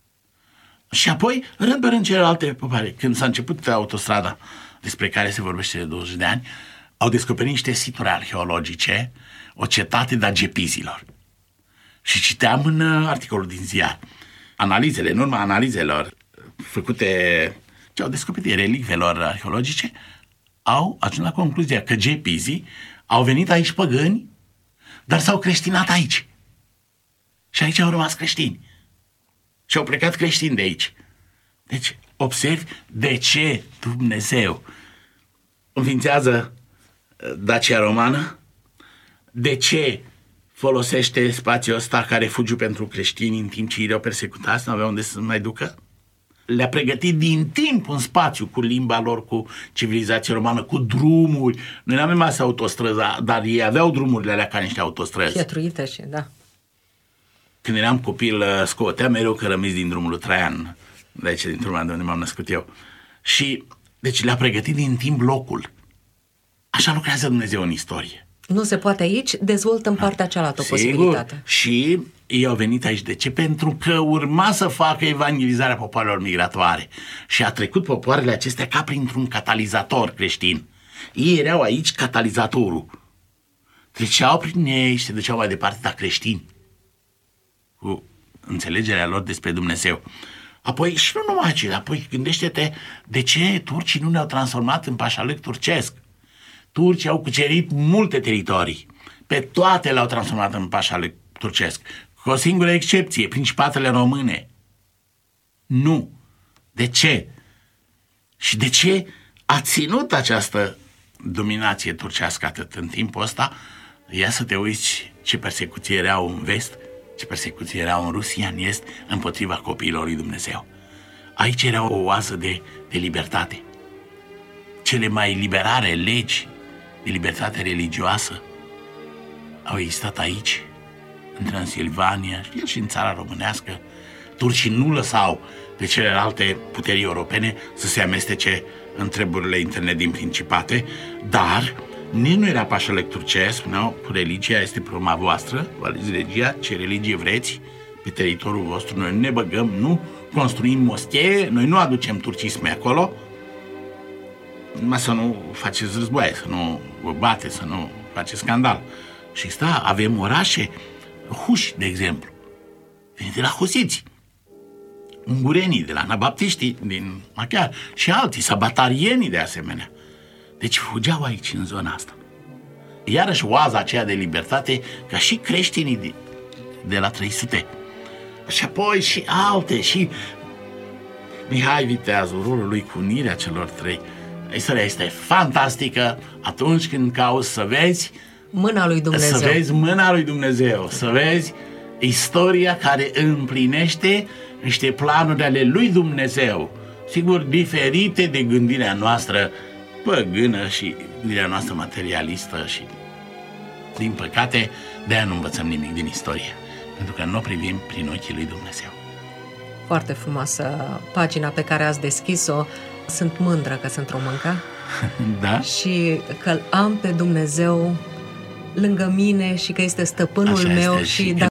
Și apoi, rând pe rând celelalte popoare, când s-a început autostrada despre care se vorbește de 20 de ani, au descoperit niște situri arheologice, o cetate de gepizilor. Și citeam în articolul din ziar analizele, în urma analizelor făcute, ce au descoperit relicvelor arheologice, au ajuns la concluzia că gepizii au venit aici păgâni, dar s-au creștinat aici. Și aici au rămas creștini. Și au plecat creștini de aici. Deci, observi de ce Dumnezeu înființează Dacia Romană, de ce folosește spațiul ăsta ca refugiu pentru creștini în timp ce ei erau persecutați, nu aveau unde să se mai ducă. Le-a pregătit din timp un spațiu cu limba lor, cu civilizația romană, cu drumuri. Noi nu avem astea autostrăzi, dar ei aveau drumurile alea ca niște autostrăzi. Pietruite și, da. Când eram copil, scoteam mereu cărămizi din drumul lui Traian, de aici, din turma de unde m-am născut eu. Și, deci, le-a pregătit din timp locul. Așa lucrează Dumnezeu în istorie. Nu se poate aici, dezvoltă în partea cealaltă o posibilitate. Și ei au venit aici. De ce? Pentru că urma să facă evangelizarea popoarelor migratoare. Și a trecut popoarele acestea ca printr-un catalizator creștin. Ei erau aici catalizatorul. Treceau prin ei și se duceau mai departe, dar creștini, cu înțelegerea lor despre Dumnezeu. Apoi, și nu numai aceea, apoi gândește-te de ce turcii nu ne-au transformat în pașalăc turcesc. Turcii au cucerit multe teritorii. Pe toate le-au transformat în pașalăc turcesc. Cu o singură excepție, Principatele Române. Nu. De ce? Și de ce a ținut această dominație turcească atât în timpul ăsta? Ia să te uiți ce persecuții erau în vest, ce persecuții erau în Rusia, în est, împotriva copiilor lui Dumnezeu. Aici era o oază de libertate. Cele mai liberare legi de libertate religioasă au existat aici, în Transilvania și în țara românească. Turcii nu lăsau pe celelalte puteri europene să se amestece în treburile interne din Principate, dar Nici nu era pașălec turcesc, spuneau, religia este problema voastră, vă alegeți religia, ce religie vreți pe teritoriul vostru, noi nu ne băgăm, nu construim moschee, noi nu aducem turcisme acolo, numai să nu faceți războaie, să nu vă bateți, să nu faceți scandal. Și avem orașe, Huș, de exemplu, vine de la husiți, ungurenii, de la anabaptiștii din Maghiar și alții, sabatarienii de asemenea. Deci fugeau aici, în zona asta. Iarăși oaza aceea de libertate, ca și creștinii de la 300. Și apoi și alte, și Mihai Viteazu, rolul lui cu unirea celor trei. Istoria este fantastică atunci când cauți să vezi mâna lui Dumnezeu. Să vezi mâna lui Dumnezeu, să vezi istoria care împlinește niște planuri ale lui Dumnezeu, sigur diferite de gândirea noastră păgână și gândirea noastră materialistă și, din păcate, de-aia nu învățăm nimic din istorie, pentru că nu o privim prin ochii lui Dumnezeu. Foarte frumoasă pagina pe care ați deschis-o. Sunt mândră că sunt româncă. Da? Și că am pe Dumnezeu lângă mine și că este stăpânul așa meu este, și